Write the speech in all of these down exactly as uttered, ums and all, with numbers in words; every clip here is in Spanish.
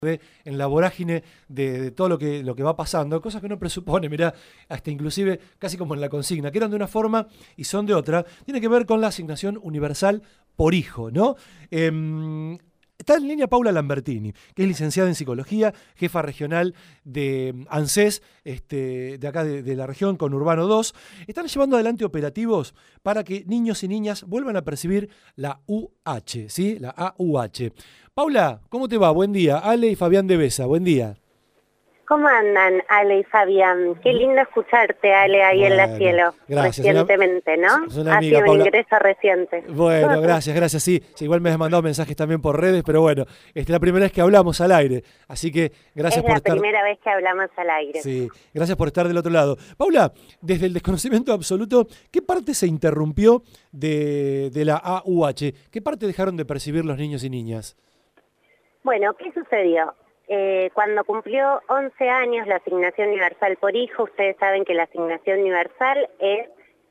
de, en la vorágine de, de todo lo que, lo que va pasando, cosas que uno presupone, mirá, hasta inclusive casi como en la consigna, que eran de una forma y son de otra, tiene que ver con la asignación universal por hijo, ¿no? Eh, Está en línea Paula Lambertini, que es licenciada en Psicología, jefa regional de ANSES, este, de acá de, de la región, con Urbano dos. Están llevando adelante operativos para que niños y niñas vuelvan a percibir la U H, ¿sí? La A U H. Paula, ¿cómo te va? Buen día. Ale y Fabián de Besa, buen día. ¿Cómo andan, Ale y Fabián? Qué lindo escucharte, Ale, ahí bueno, en la cielo, gracias. recientemente, ¿no? Es una Ha amiga, sido un Paula. ingreso reciente. Bueno, gracias, gracias. Sí, sí, igual me has mandado mensajes también por redes, pero bueno, esta es la primera vez que hablamos al aire, así que gracias Es por la estar. primera vez que hablamos al aire. Sí, gracias por estar del otro lado. Paula, desde el desconocimiento absoluto, ¿qué parte se interrumpió de, de la A U H? ¿Qué parte dejaron de percibir los niños y niñas? Bueno, ¿qué sucedió? Eh, cuando cumplió once años la asignación universal por hijo, ustedes saben que la asignación universal es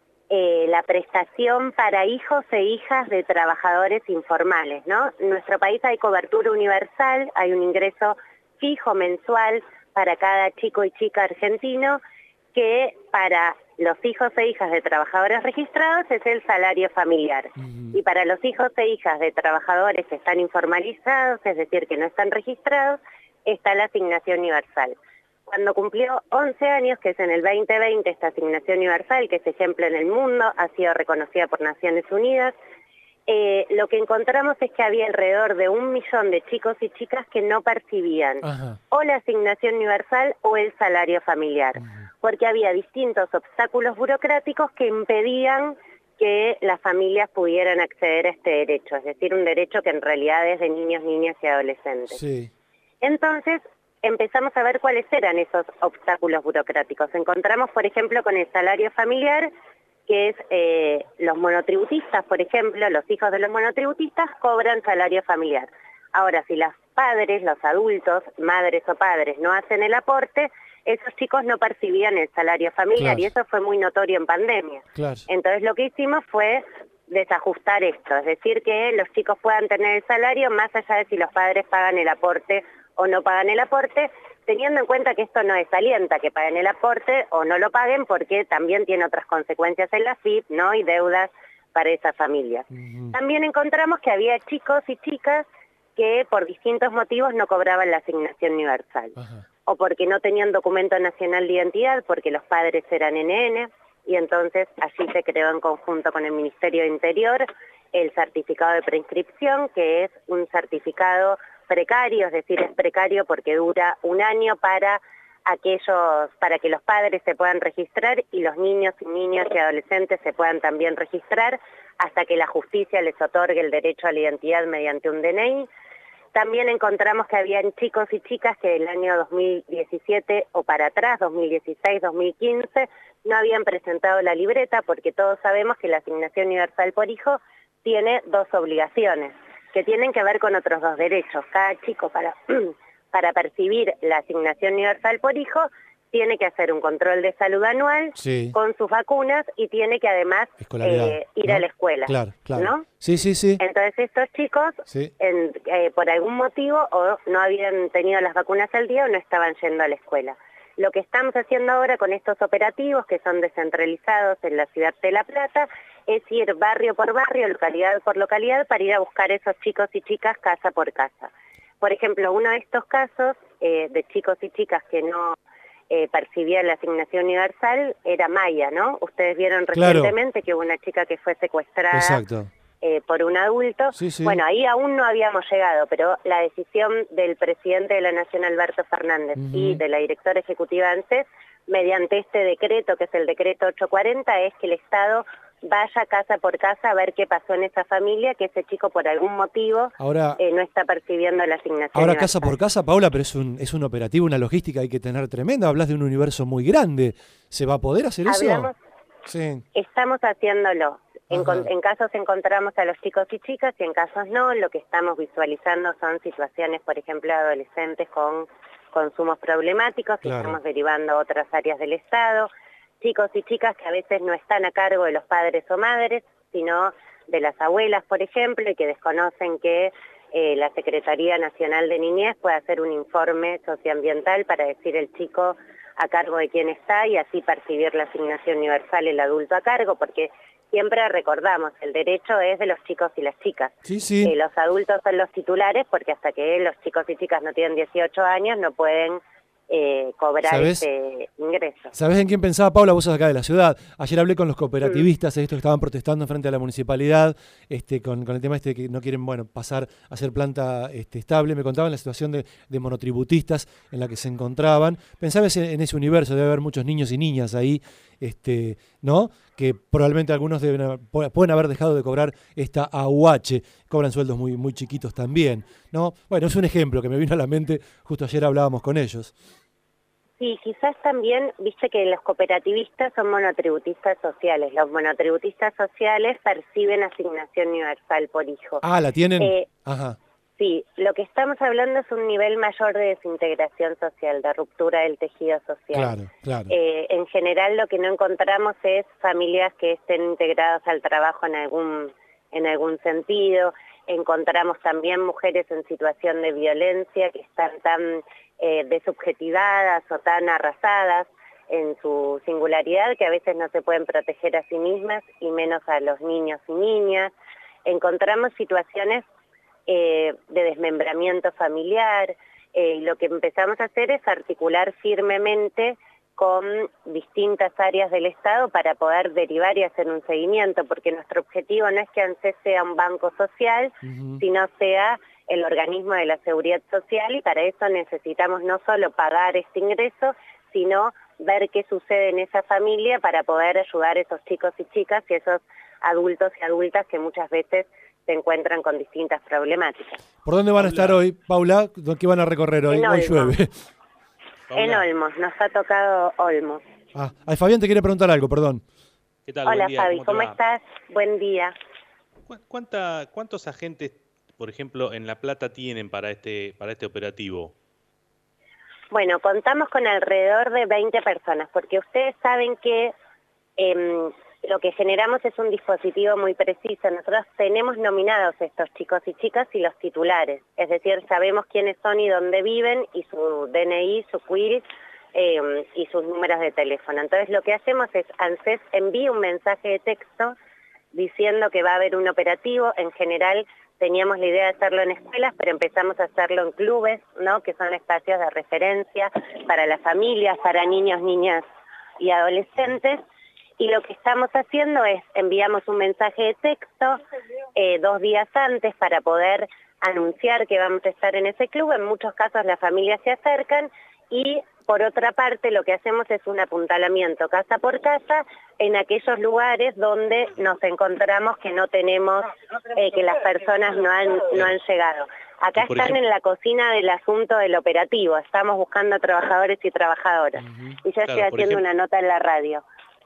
eh, la prestación para hijos e hijas de trabajadores informales, ¿no? En nuestro país hay cobertura universal, hay un ingreso fijo mensual para cada chico y chica argentino, que para los hijos e hijas de trabajadores registrados es el salario familiar. Uh-huh. Y para los hijos e hijas de trabajadores que están informalizados, es decir, que no están registrados, está la asignación universal. Cuando cumplió once años, que es en el veinte veinte, esta asignación universal, que es ejemplo en el mundo, ha sido reconocida por Naciones Unidas, eh, lo que encontramos es que había alrededor de un millón de chicos y chicas que no percibían Ajá. o la asignación universal o el salario familiar, Ajá. porque había distintos obstáculos burocráticos que impedían que las familias pudieran acceder a este derecho, es decir, un derecho que en realidad es de niños, niñas y adolescentes. Sí. Entonces, empezamos a ver cuáles eran esos obstáculos burocráticos. Encontramos, por ejemplo, con el salario familiar, que es eh, los monotributistas, por ejemplo, los hijos de los monotributistas cobran salario familiar. Ahora, si los padres, los adultos, madres o padres, no hacen el aporte, esos chicos no percibían el salario familiar, claro. y eso fue muy notorio en pandemia. Claro. Entonces, lo que hicimos fue desajustar esto, es decir, que los chicos puedan tener el salario más allá de si los padres pagan el aporte o no pagan el aporte, teniendo en cuenta que esto no desalienta que paguen el aporte o no lo paguen, porque también tiene otras consecuencias en la F I P, ¿no? Y deudas para esas familias. Uh-huh. También encontramos que había chicos y chicas que por distintos motivos no cobraban la asignación universal. Uh-huh. O porque no tenían documento nacional de identidad, porque los padres eran N N, y entonces allí se creó en conjunto con el Ministerio de Interior el certificado de preinscripción, que es un certificado precario, es decir, es precario porque dura un año para aquellos, para que los padres se puedan registrar y los niños y niñas y adolescentes se puedan también registrar hasta que la justicia les otorgue el derecho a la identidad mediante un D N I. También encontramos que habían chicos y chicas que del año dos mil diecisiete o para atrás, dos mil dieciséis, dos mil quince, no habían presentado la libreta, porque todos sabemos que la asignación universal por hijo tiene dos obligaciones, que tienen que ver con otros dos derechos. Cada chico para, para percibir la asignación universal por hijo tiene que hacer un control de salud anual sí. con sus vacunas y tiene que además eh, ir ¿no? a la escuela. Claro, claro. ¿no? Sí, sí, sí. Entonces estos chicos, sí. en, eh, por algún motivo, o no habían tenido las vacunas al día o no estaban yendo a la escuela. Lo que estamos haciendo ahora con estos operativos, que son descentralizados en la ciudad de La Plata, es ir barrio por barrio, localidad por localidad, para ir a buscar a esos chicos y chicas casa por casa. Por ejemplo, uno de estos casos eh, de chicos y chicas que no eh, percibían la asignación universal era Maya, ¿no? Ustedes vieron recientemente claro. que hubo una chica que fue secuestrada Exacto. Eh, por un adulto. Sí, sí. Bueno, ahí aún no habíamos llegado, pero la decisión del presidente de la Nación, Alberto Fernández, uh-huh. y de la directora ejecutiva de ANSES, mediante este decreto, que es el decreto ochocientos cuarenta, es que el Estado vaya casa por casa a ver qué pasó en esa familia, que ese chico por algún motivo ahora, eh, no está percibiendo la asignación Ahora universal. Casa por casa, Paula, pero es un, es un operativo, una logística hay que tener tremenda. Hablas de un universo muy grande. ¿Se va a poder hacer Hablamos, eso? Sí. Estamos haciéndolo. En, en casos encontramos a los chicos y chicas y en casos no. Lo que estamos visualizando son situaciones, por ejemplo, de adolescentes con consumos problemáticos que claro. estamos derivando a otras áreas del Estado. Chicos y chicas que a veces no están a cargo de los padres o madres, sino de las abuelas, por ejemplo, y que desconocen que eh, la Secretaría Nacional de Niñez puede hacer un informe socioambiental para decir el chico a cargo de quién está y así percibir la asignación universal el adulto a cargo, porque siempre recordamos, el derecho es de los chicos y las chicas. Sí, sí. Eh, los adultos son los titulares porque hasta que los chicos y chicas no tienen dieciocho años no pueden eh, cobrar ¿Sabés? este ingreso. ¿Sabés en quién pensaba, Paula? Vos sos acá de la ciudad. Ayer hablé con los cooperativistas, estos que estaban protestando frente a la municipalidad, este, con, con el tema este que no quieren, bueno, pasar a ser planta este, estable. Me contaban la situación de, de monotributistas en la que se encontraban. Pensaba en, en ese universo, debe haber muchos niños y niñas ahí, este, ¿no? Que probablemente algunos deben, pueden haber dejado de cobrar esta A U H, cobran sueldos muy, muy chiquitos también, ¿no? Bueno, es un ejemplo que me vino a la mente, justo ayer hablábamos con ellos. Sí, quizás también, viste que los cooperativistas son monotributistas sociales. Los monotributistas sociales perciben asignación universal por hijo. Ah, ¿la tienen? Eh, Ajá. Sí, lo que estamos hablando es un nivel mayor de desintegración social, de ruptura del tejido social. Claro, claro. Eh, en general lo que no encontramos es familias que estén integradas al trabajo en algún, en algún sentido. Encontramos también mujeres en situación de violencia que están tan eh, desubjetivadas o tan arrasadas en su singularidad que a veces no se pueden proteger a sí mismas y menos a los niños y niñas. Encontramos situaciones Eh, de desmembramiento familiar. Eh, lo que empezamos a hacer es articular firmemente con distintas áreas del Estado para poder derivar y hacer un seguimiento, porque nuestro objetivo no es que ANSES sea un banco social, uh-huh. sino sea el organismo de la seguridad social, y para eso necesitamos no solo pagar este ingreso, sino ver qué sucede en esa familia para poder ayudar a esos chicos y chicas y esos adultos y adultas que muchas veces se encuentran con distintas problemáticas. ¿Por dónde van a estar hoy, Paula? ¿Qué van a recorrer hoy? En Hoy llueve. En Olmos, nos ha tocado Olmos. Ah, ay, Fabián te quiere preguntar algo, perdón. ¿Qué tal? Hola, Buen día. Fabi, ¿Cómo, ¿cómo estás? Buen día. ¿Cuánta, ¿Cuántos agentes, por ejemplo, en La Plata tienen para este, para este operativo? Bueno, contamos con alrededor de veinte personas, porque ustedes saben que eh, lo que generamos es un dispositivo muy preciso. Nosotros tenemos nominados estos chicos y chicas y los titulares, es decir, sabemos quiénes son y dónde viven y su D N I, su Q I L eh, y sus números de teléfono. Entonces lo que hacemos es, ANSES envía un mensaje de texto diciendo que va a haber un operativo. En general teníamos la idea de hacerlo en escuelas, pero empezamos a hacerlo en clubes, ¿no? Que son espacios de referencia para las familias, para niños, niñas y adolescentes. Y lo que estamos haciendo es, enviamos un mensaje de texto eh, dos días antes para poder anunciar que vamos a estar en ese club. En muchos casos las familias se acercan y, por otra parte, lo que hacemos es un apuntalamiento casa por casa en aquellos lugares donde nos encontramos que no tenemos, eh, que las personas no han, no han llegado. Acá están ejemplo, en la cocina del asunto del operativo, estamos buscando trabajadores y trabajadoras. Uh-huh. Y yo claro, estoy haciendo ejemplo, una nota en la radio.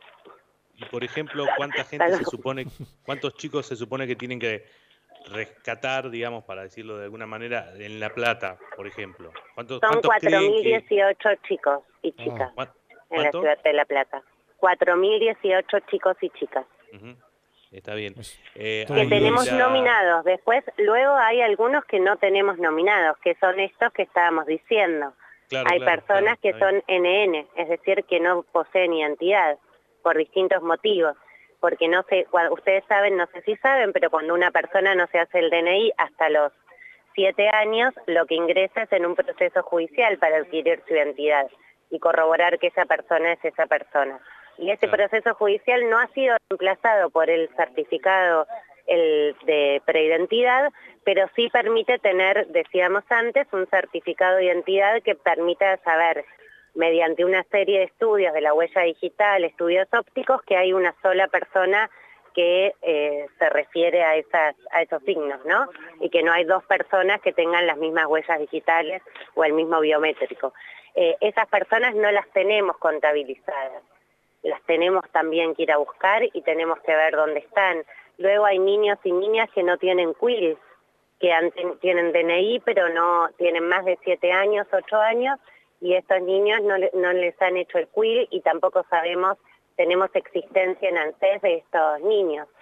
Y por ejemplo, ¿cuánta gente se supone, cuántos chicos se supone que tienen que rescatar, digamos, para decirlo de alguna manera, en La Plata, por ejemplo? ¿Cuántos, Son cuántos cuatro mil dieciocho que... chicos y chicas ah, en la ciudad de La Plata. cuatro mil dieciocho chicos y chicas. Uh-huh. Está bien. Eh, que tenemos la... nominados. Después, luego hay algunos que no tenemos nominados, que son estos que estábamos diciendo. Claro, hay claro, personas claro, que son bien. N N, es decir, que no poseen identidad, por distintos motivos. Porque no sé, ustedes saben, no sé si saben, pero cuando una persona no se hace el D N I hasta los siete años, lo que ingresa es en un proceso judicial para adquirir su identidad y corroborar que esa persona es esa persona. Y ese claro. proceso judicial no ha sido reemplazado por el certificado el de preidentidad, pero sí permite tener, decíamos antes, un certificado de identidad que permita saber, mediante una serie de estudios de la huella digital, estudios ópticos, que hay una sola persona que eh, se refiere a, esas, a esos signos, ¿no? Y que no hay dos personas que tengan las mismas huellas digitales o el mismo biométrico. Eh, esas personas no las tenemos contabilizadas, las tenemos también que ir a buscar y tenemos que ver dónde están. Luego hay niños y niñas que no tienen Q I L, que han, tienen D N I, pero no tienen más de siete años, ocho años, y estos niños no, no les han hecho el Q I L y tampoco sabemos, tenemos existencia en ANSES de estos niños.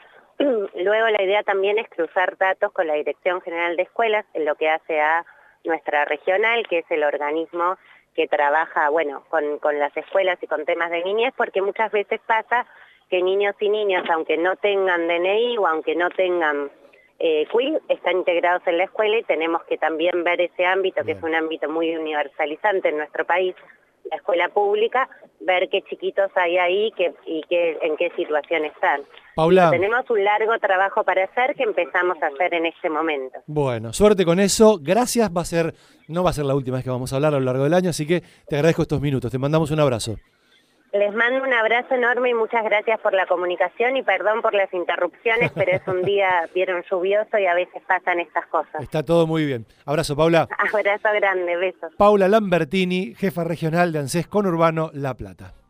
Luego la idea también es cruzar datos con la Dirección General de Escuelas, en lo que hace a nuestra regional, que es el organismo que trabaja, bueno, con, con las escuelas y con temas de niñez, porque muchas veces pasa que niños y niñas, aunque no tengan D N I o aunque no tengan eh, Q I L, están integrados en la escuela y tenemos que también ver ese ámbito, que es un ámbito muy universalizante en nuestro país, la escuela pública, ver qué chiquitos hay ahí que, y qué, en qué situación están. Paula, tenemos un largo trabajo para hacer que empezamos a hacer en este momento. Bueno, suerte con eso. Gracias. Va a ser, no va a ser la última vez que vamos a hablar a lo largo del año, así que te agradezco estos minutos. Te mandamos un abrazo. Les mando un abrazo enorme y muchas gracias por la comunicación y perdón por las interrupciones, pero es un día, vieron, lluvioso y a veces pasan estas cosas. Está todo muy bien. Abrazo, Paula. Abrazo grande, besos. Paula Lambertini, jefa regional de ANSES Conurbano La Plata.